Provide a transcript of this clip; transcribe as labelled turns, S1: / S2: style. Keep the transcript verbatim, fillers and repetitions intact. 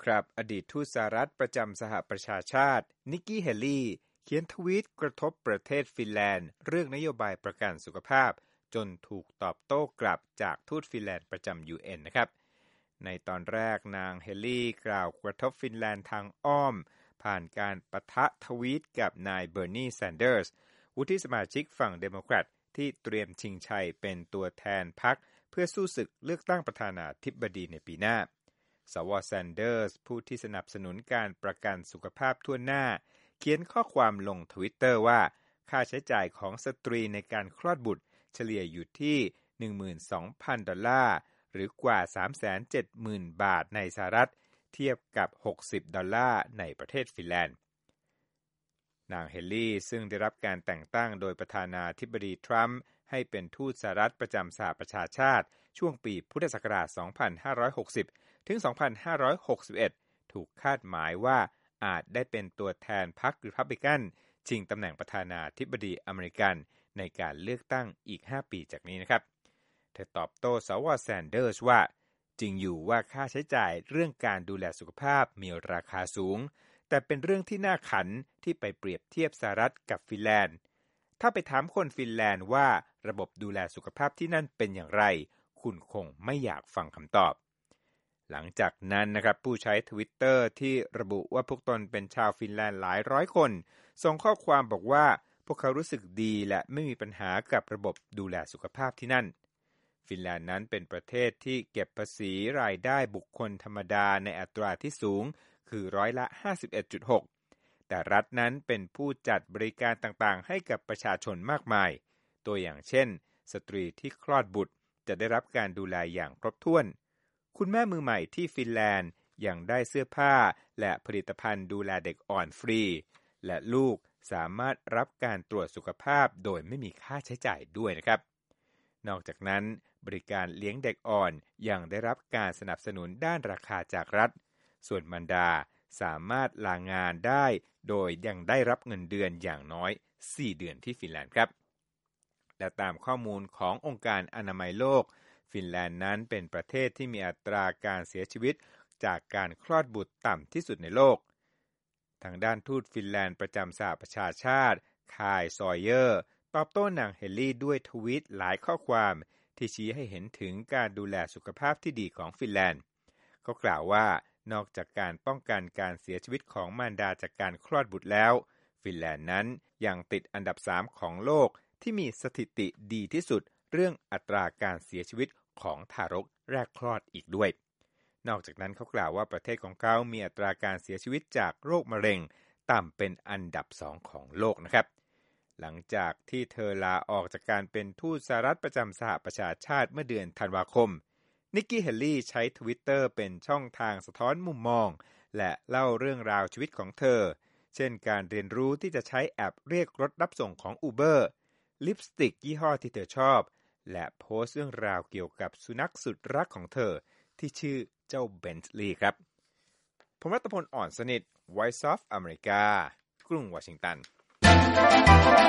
S1: ครับอดีตทูตสหรัฐประจำสหประชาชาตินิกกี้เฮลี่เขียนทวีตกระทบประเทศฟินแลนด์เรื่องนโยบายประกันสุขภาพจนถูกตอบโต้กลับจากทูตฟินแลนด์ประจำ ยู เอ็น นะครับในตอนแรกนางเฮลี่กล่าวกระทบฟินแลนด์ทางอ้อมผ่านการปะทะทวีตกับนายเบอร์นีแซนเดอร์สวุฒิสมาชิกฝั่งเดโมแครตที่เตรียมชิงชัยเป็นตัวแทนพรรคเพื่อสู้ศึกเลือกตั้งประธานาธิบดีในปีหน้าสวแซนเดอร์สผู้ที่สนับสนุนการประกันสุขภาพทั่วหน้าเขียนข้อความลง Twitter ว่าค่าใช้จ่ายของสตรีในการคลอดบุตรเฉลี่ยอยู่ที่ หนึ่งหมื่นสองพัน ดอลลาร์หรือกว่า สามแสนเจ็ดหมื่น บาทในสหรัฐเทียบกับหกสิบดอลลาร์ในประเทศฟินแลนด์นางเฮลี่ซึ่งได้รับการแต่งตั้งโดยประธานาธิบดีทรัมป์ให้เป็นทูตสหรัฐประจำสหประชาชาติช่วงปีพุทธศักราช สองพันห้าร้อยหกสิบ ถึง สองพันห้าร้อยหกสิบเอ็ด ถูกคาดหมายว่าอาจได้เป็นตัวแทนพรรครีพับลิกันชิงตำแหน่งประธานาธิบดีอเมริกันในการเลือกตั้งอีกห้าปีจากนี้นะครับเธอตอบโต้สวแซนเดอร์สว่าจริงอยู่ว่าค่าใช้จ่ายเรื่องการดูแลสุขภาพมีราคาสูงแต่เป็นเรื่องที่น่าขันที่ไปเปรียบเทียบสหรัฐกับฟินแลนด์ถ้าไปถามคนฟินแลนด์ว่าระบบดูแลสุขภาพที่นั่นเป็นอย่างไรคุณคงไม่อยากฟังคำตอบหลังจากนั้นนะครับผู้ใช้ Twitter ที่ระบุว่าพวกตนเป็นชาวฟินแลนด์หลายร้อยคนส่งข้อความบอกว่าพวกเขารู้สึกดีและไม่มีปัญหากับระบบดูแลสุขภาพที่นั่นฟินแลนด์นั้นเป็นประเทศที่เก็บภาษีรายได้บุคคลธรรมดาในอัตราที่สูงคือร้อยละ ห้าสิบเอ็ดจุดหก แต่รัฐนั้นเป็นผู้จัดบริการต่างๆให้กับประชาชนมากมายตัวอย่างเช่นสตรีที่คลอดบุตรจะได้รับการดูแลอย่างครบถ้วนคุณแม่มือใหม่ที่ฟินแลนด์ยังได้เสื้อผ้าและผลิตภัณฑ์ดูแลเด็กอ่อนฟรีและลูกสามารถรับการตรวจสุขภาพโดยไม่มีค่าใช้จ่ายด้วยนะครับนอกจากนั้นบริการเลี้ยงเด็กอ่อนยังได้รับการสนับสนุนด้านราคาจากรัฐส่วนมารดาสามารถลางานได้โดยยังได้รับเงินเดือนอย่างน้อยสี่เดือนที่ฟินแลนด์ครับและตามข้อมูลขององค์การอนามัยโลกฟินแลนด์นั้นเป็นประเทศที่มีอัตราการเสียชีวิตจากการคลอดบุตรต่ำที่สุดในโลกทางด้านทูตฟินแลนด์ประจำสหประชาชาติคายซอยเยอร์ตอบโต้นางเฮลี่ด้วยทวีตหลายข้อความที่ชี้ให้เห็นถึงการดูแลสุขภาพที่ดีของฟินแลนด์เขากล่าวว่านอกจากการป้องกันการเสียชีวิตของมารดาจากการคลอดบุตรแล้วฟินแลนด์นั้นยังติดอันดับสามของโลกที่มีสถิติดีที่สุดเรื่องอัตราการเสียชีวิตของทารกแรกคลอดอีกด้วยนอกจากนั้นเขากล่าวว่าประเทศของเขามีอัตราการเสียชีวิตจากโรคมะเร็งต่ำเป็นอันดับสองของโลกนะครับหลังจากที่เธอลาออกจากการเป็นทูตสหรัฐประจำสหประชาชาติเมื่อเดือนธันวาคมนิกกี้เฮลลี่ใช้ Twitter เป็นช่องทางสะท้อนมุมมองและเล่าเรื่องราวชีวิตของเธอเช่นการเรียนรู้ที่จะใช้แอปเรียกรถรับส่งของ Uber ลิปสติกยี่ห้อที่เธอชอบและโพสต์เรื่องราวเกี่ยวกับสุนัขสุดรักของเธอที่ชื่อเจ้าเบนท์ลีย์ครับผมรัตพล อ่อนสนิท Voice of America กรุงวอชิงตัน